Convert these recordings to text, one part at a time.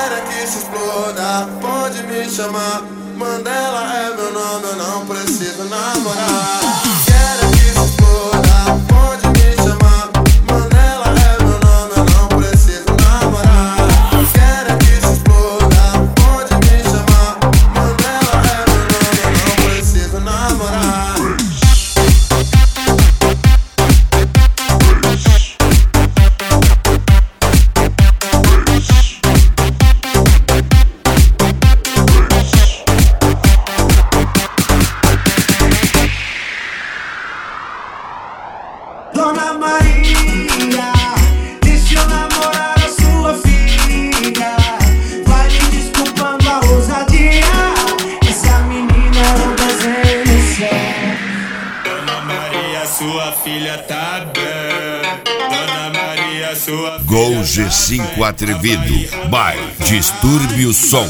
quer que se exploda, pode me chamar. Mandela é meu nome, eu não preciso namorar. Quer que se exploda, pode me chamar. Mandela é meu nome, eu não preciso namorar. Quer que se exploda, pode me chamar. Mandela é meu nome, eu não preciso namorar. Dona Maria, deixa eu namorar a sua filha. Vai me desculpando a ousadia, essa menina é um desenho no céu. Dona Maria, sua filha tá bem. Dona Maria, sua filha Gol G5 Atrevido by Distúrbio Som.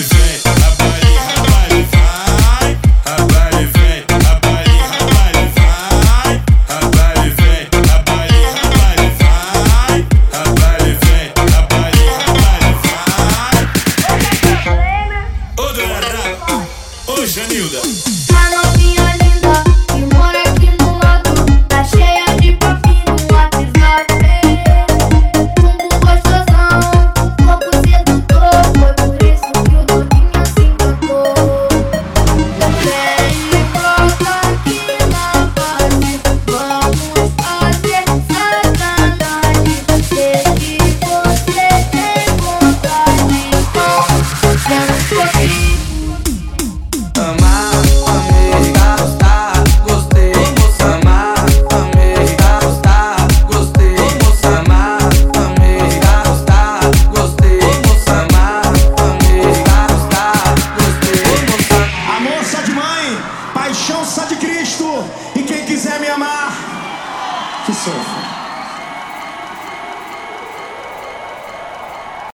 Ô, Janilda. A novinha linda que mora aqui no lado, tá cheia de papinho no WhatsApp. Bumbum gostosão, corpo sedutor, foi por isso que o doninho se encantou. Vem e volta aqui na base, vamos fazer sacanagem. Sei que você tem vontade, vamos curtir. Amar, amei, gostar, gostei. Amar, amei, gostar, gostei. Amar, amei, gostar, gostei. Amar, amei, gostar, gostei. Amor só de mãe, paixão só de Cristo. E quem quiser me amar, que sofra.